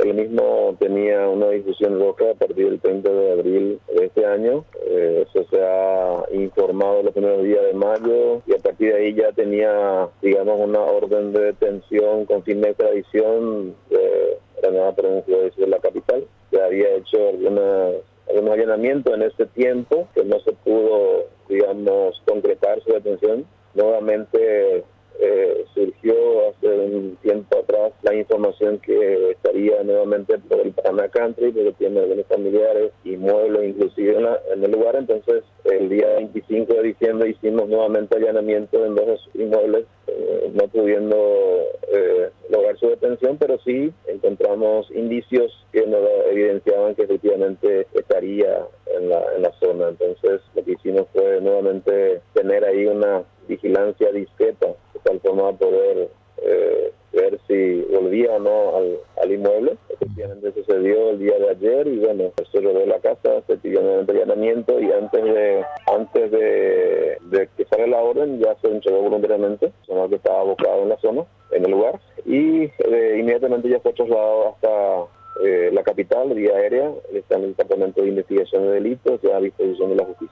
el mismo tenía una difusión roja a partir del 30 de abril de este año. Eso se ha informado los primeros días de mayo y a partir de ahí ya tenía, digamos, una orden de detención con fin de extradición granada por un juez de la capital. Ya había hecho algunos allanamientos en ese tiempo que no se pudo, digamos, concretar su detención. Nuevamente surgió hace un tiempo atrás la información que estaría nuevamente por el Paraná Country, porque tiene algunos familiares, inmuebles inclusive en el lugar. Entonces el día 25 de diciembre hicimos nuevamente allanamiento en dos inmuebles, no pudiendo lograr su detención, pero sí encontramos indicios que nos evidenciaban que efectivamente estaría en la zona. Entonces lo que hicimos fue nuevamente tener ahí una vigilancia discreta, de tal forma a poder ver si volvía o no al inmueble. Efectivamente sucedió el día de ayer y bueno, se robó la casa, se pidió nuevamente allanamiento y antes de que salga la orden ya se entregó voluntariamente, persona que estaba abocado en la zona, en el lugar, y inmediatamente ya fue trasladado hasta la capital, vía aérea. Está en el departamento de investigación de delitos, ya a disposición de la justicia.